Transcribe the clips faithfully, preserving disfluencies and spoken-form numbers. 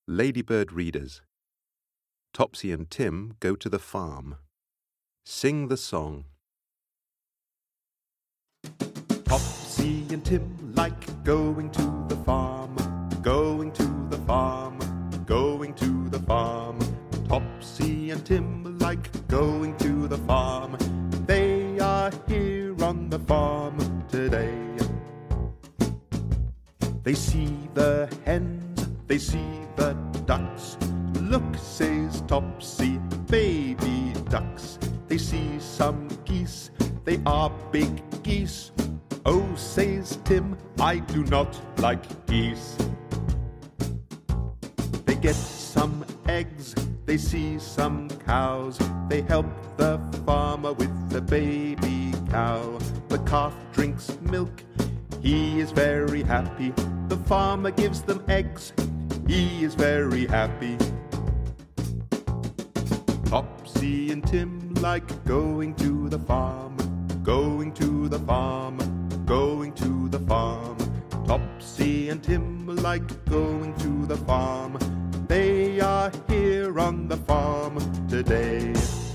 Ladybird readers. Topsy and Tim go to the farm. Sing the song. Topsy and Tim like going to the farm, going to the farm, going to the farm. Topsy and Tim like going to the farm. They are here on the farm today. They see the hens, they see the ducks. Look, says Topsy, baby ducks. They see some geese, they are big geese. Oh, says Tim, I do not like geese. They get some eggs, they see some cows. They help the farmer with the baby cow. The calf drinks milk, he is very happy. The farmer gives them eggs, he is very happy. Topsy and Tim like going to the farm, going to the farm, going to the farm. Topsy and Tim like going to the farm. They are here on the farm today.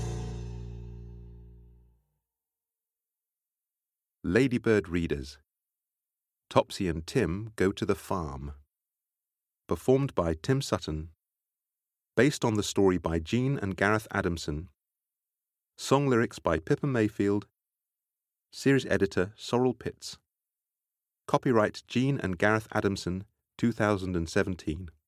Ladybird readers. Topsy and Tim go to the farm. Performed by Tim Sutton. Based on the story by Jean and Gareth Adamson. Song lyrics by Pippa Mayfield. Series editor Sorrel Pitts. Copyright Jean and Gareth Adamson, two thousand seventeen.